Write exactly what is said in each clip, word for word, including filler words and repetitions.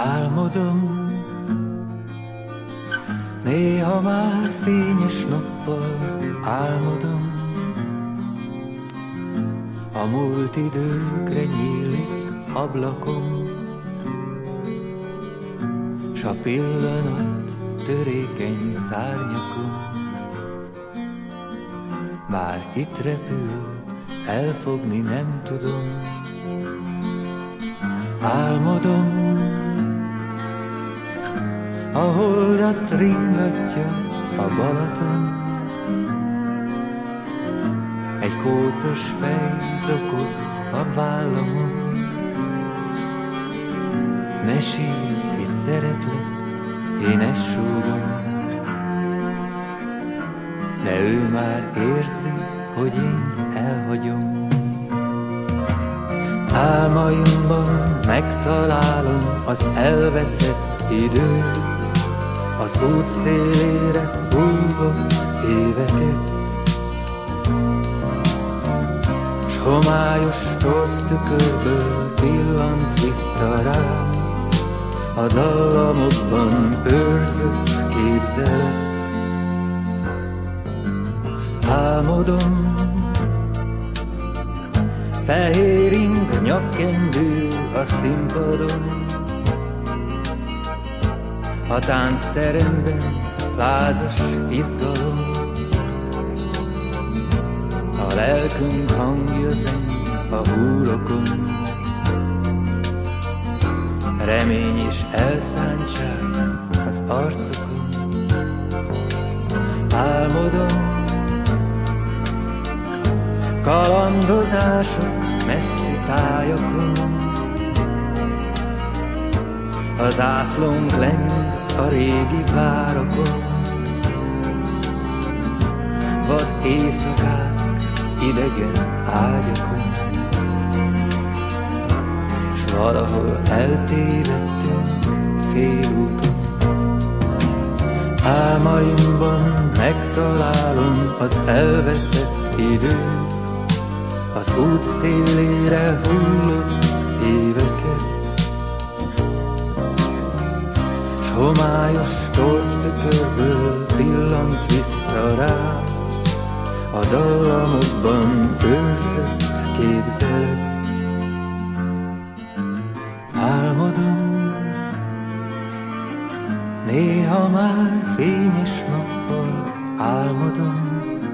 Álmodom, néha már fényes nappal álmodom, a múlt időkre nyílik ablakom, s a pillanat törékeny szárnyakon már itt repül, elfogni nem tudom. Álmodom, a holdat ringatja a Balaton, egy kócos fej zokog a vállamon. Ne sírj, hisz szeretlek, én ezt súgom, de ő már érzi, hogy én elhagyom. Álmaimban megtalálom az elveszett időt, az út szélére hullott éveket, s homályos torsztükörből pillant vissza rám a dallamokban őrzött képzelet. Álmodom, fehér ing nyakkendő a színpadon, a táncteremben lázas izgalom, a lelkünk hangja zeng a húrokon, remény és elszántság az arcokon. Álmodom, kalandozások messzi tájakon, a zászlónk leng a régi várokon, vad éjszakák idegen ágyakon, s valahol eltévedtünk félúton. Álmaimban megtalálom az elveszett időt, az út szélére hullott éveket, s homályos torsztükörből pillant vissza rá a dallamokban őrzött képzelet. Álmodom, néha már fényes nappal álmodom,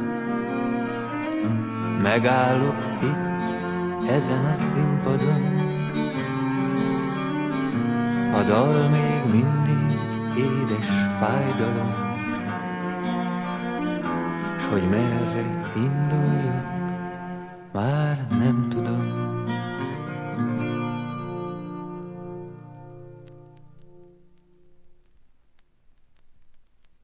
megállok itt, ezen a színpadon, a dal még mindig édes fájdalom, s hogy merre induljak, már nem tudom.